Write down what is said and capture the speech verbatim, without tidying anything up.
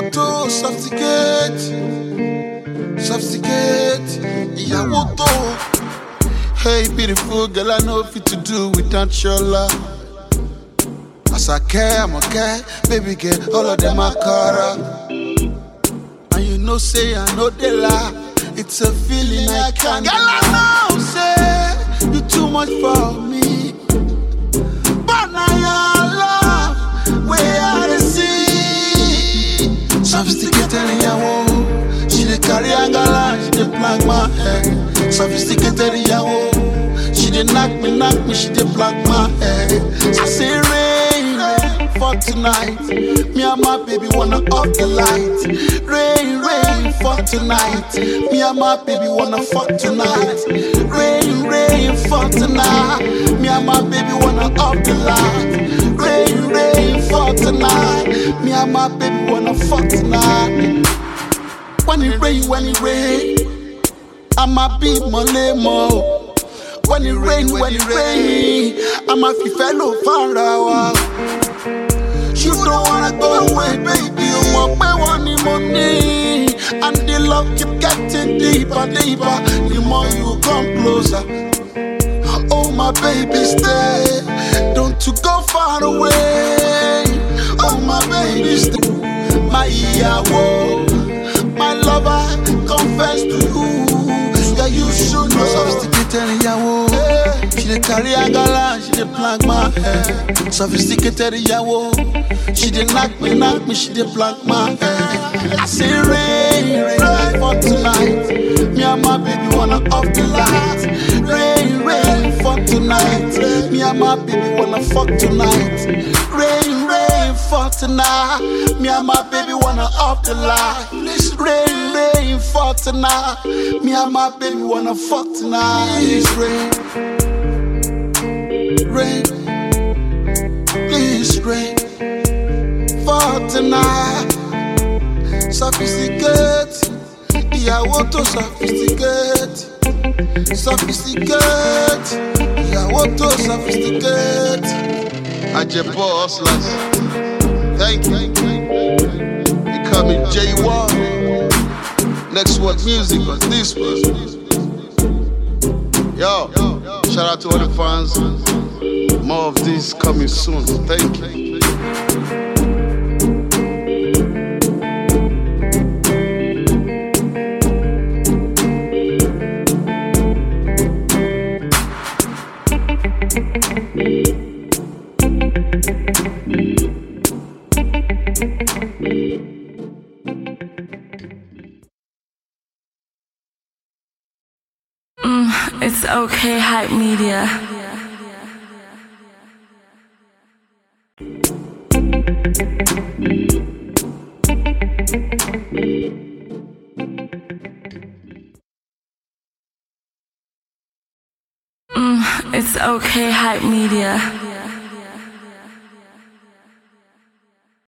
ìyàwó tó sophisticate, sophisticate, ìyàwó tó. Hey beautiful girl, I know fit to do without your love. As I care, I'm okay, baby girl, all of them are caught up. And you know say I know they lie, it's a feeling I can't deny. Girl, I know say you too much for me, but now your love where I see. Sophisticated ìyàwó, she dey carry angala, she dey plank my head. Sophisticated ìyàwó, she dey knock me, knock me, she dey plank my head. I say rain, rain for tonight, me and my baby wanna off the light. Rain, rain for tonight, me and my baby wanna fuck tonight. Rain, rain for tonight, me and my baby wanna off the light. Rain, rain for tonight, me and my baby wanna fuck tonight. When it rain, when it rain, I'ma be money more. When it rain, when it rain, I'ma fi fellow far out. You don't wanna go away, baby. You want my money, money, and the love keep getting deeper, deeper. The more you come closer, oh my baby, stay. Don't you go far away. Oh my baby, stay. My ìyàwó, my lover, confess to you. Yeah, you should know. Sophisticated ìyàwó, she dey carry angala, she dey plank my head. Sophisticated ìyàwó, she dey knock me, knock me, she dey plank my head. I say rain, rain for tonight, me and my baby wanna off the light. Rain, rain for tonight, me and my baby wanna fuck tonight. Rain, rain for tonight, me and my baby wanna off the light. Rain, rain for tonight, me and my baby wanna fuck tonight. Please rain, rain, please rain for tonight. Sophisticate, ìyàwó tó sophisticate, sophisticate, ìyàwó tó sophisticate. Ajebo hustlers, thank you. Becoming J one. Next what music was this one? Yo, shout out to all the fans. More of this coming soon. Thank you. It's okay, Hype Media. Mm, it's okay, Hype Media.